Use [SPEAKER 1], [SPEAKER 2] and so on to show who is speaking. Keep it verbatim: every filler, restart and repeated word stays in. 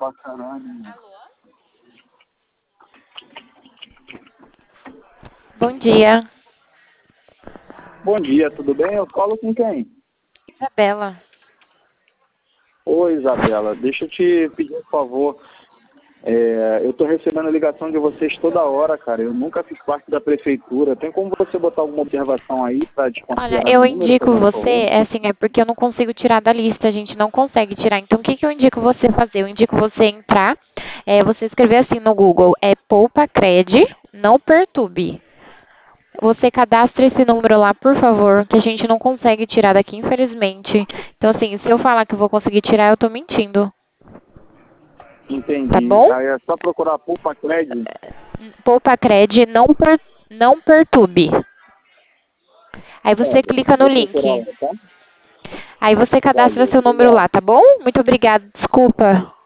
[SPEAKER 1] pra caralho.
[SPEAKER 2] Bom dia.
[SPEAKER 1] Bom dia, tudo bem? Eu falo com quem?
[SPEAKER 2] Isabela.
[SPEAKER 1] Oi, Isabela, deixa eu te pedir um favor. É, eu tô recebendo a ligação de vocês toda hora, cara. Eu nunca fiz parte da prefeitura. Tem como você botar alguma observação aí para
[SPEAKER 2] Olha,
[SPEAKER 1] desconsiderar
[SPEAKER 2] eu
[SPEAKER 1] meu número,
[SPEAKER 2] indico
[SPEAKER 1] por
[SPEAKER 2] você,
[SPEAKER 1] favor?
[SPEAKER 2] é assim, é porque eu não consigo tirar da lista, a gente não consegue tirar. Então, o que, que eu indico você fazer? Eu indico você entrar, é, você escrever assim no Google, é Poupa Cred, não perturbe. Você cadastra esse número lá, por favor, que a gente não consegue tirar daqui, infelizmente. Então, assim, se eu falar que eu vou conseguir tirar, eu tô mentindo, tá
[SPEAKER 1] Entendi.
[SPEAKER 2] bom?
[SPEAKER 1] Aí é só procurar a Poupa Cred.
[SPEAKER 2] Poupa Cred, não, per, não perturbe. Aí você
[SPEAKER 1] Certo.
[SPEAKER 2] clica no
[SPEAKER 1] Vou procurar
[SPEAKER 2] link.
[SPEAKER 1] lá, tá?
[SPEAKER 2] Aí você cadastra
[SPEAKER 1] Valeu,
[SPEAKER 2] seu número
[SPEAKER 1] obrigado.
[SPEAKER 2] lá, tá bom? Muito obrigada, desculpa.